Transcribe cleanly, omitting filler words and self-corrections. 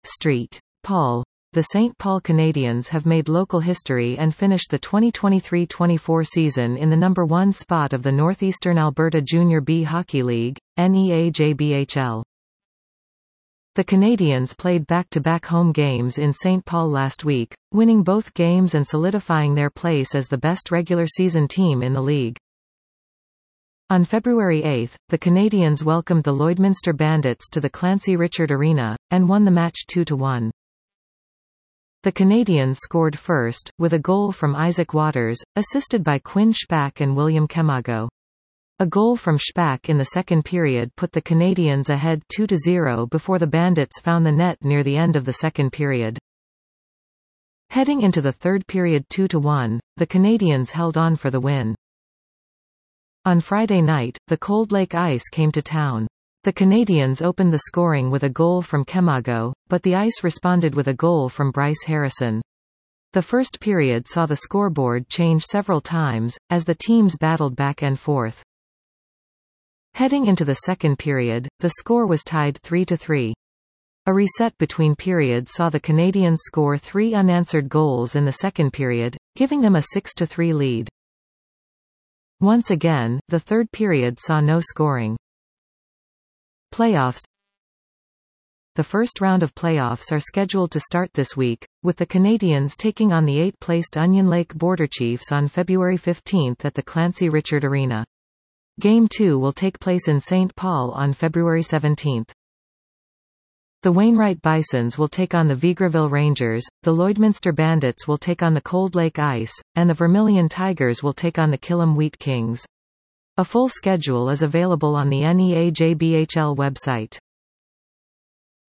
St. Paul. The St. Paul Canadians have made local history and finished the 2023-24 season in the number 1 spot of the Northeastern Alberta Junior B Hockey League, NEAJBHL. The Canadians played back-to-back home games in St. Paul last week, winning both games and solidifying their place as the best regular season team in the league. On February 8, the Canadians welcomed the Lloydminster Bandits to the Clancy Richard Arena, and won the match 2-1. The Canadians scored first, with a goal from Isaac Waters, assisted by Quinn Spack and William Kemago. A goal from Spack in the second period put the Canadians ahead 2-0 before the Bandits found the net near the end of the second period. Heading into the third period 2-1, the Canadians held on for the win. On Friday night, the Cold Lake Ice came to town. The Canadians opened the scoring with a goal from Kemago, but the Ice responded with a goal from Bryce Harrison. The first period saw the scoreboard change several times, as the teams battled back and forth. Heading into the second period, the score was tied 3-3. A reset between periods saw the Canadians score 3 unanswered goals in the second period, giving them a 6-3 lead. Once again, the third period saw no scoring. Playoffs. The first round of playoffs are scheduled to start this week, with the Canadians taking on the 8th-placed Onion Lake Borderchiefs on February 15 at the Clancy Richard Arena. Game 2 will take place in St. Paul on February 17. The Wainwright Bisons will take on the Vegreville Rangers, the Lloydminster Bandits will take on the Cold Lake Ice, and the Vermilion Tigers will take on the Killam Wheat Kings. A full schedule is available on the NEAJBHL website.